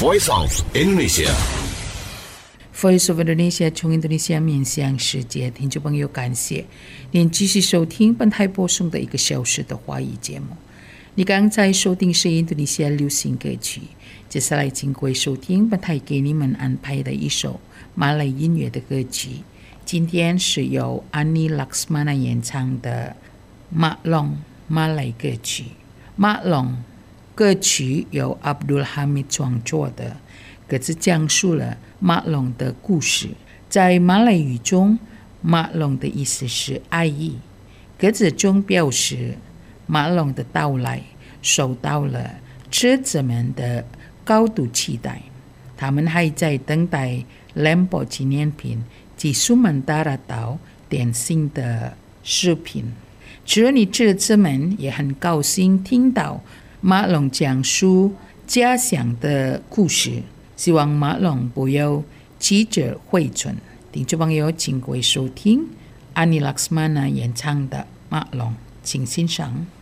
Voice of Indonesia。 Voice of Indonesia 从印度尼西亚面向世界，听众朋友，感谢您继续收听本台播送的1个小时的华语节目。你刚才收听是印度尼西亚流行歌曲，接下来请各位收听本台给你们安排的一首马来音乐的歌曲。今天是由Annie Laksmana 演唱的《Maklong》马来歌曲。《Maklong》歌曲由 Abdul Hamid 创作的，歌词讲述了马龙的故事。在马来语中，马龙的意思是爱意。歌词中表示，马龙的到来受到了车子们的高度期待，他们还在等待兰博纪念品及苏门答腊岛点心的视频。只有你车子们也很高兴听到马龙讲述家乡的故事，希望马龙不要起者汇存。听众朋友，请各位收听Annie Laksmana 演唱的《马龙》，请欣赏。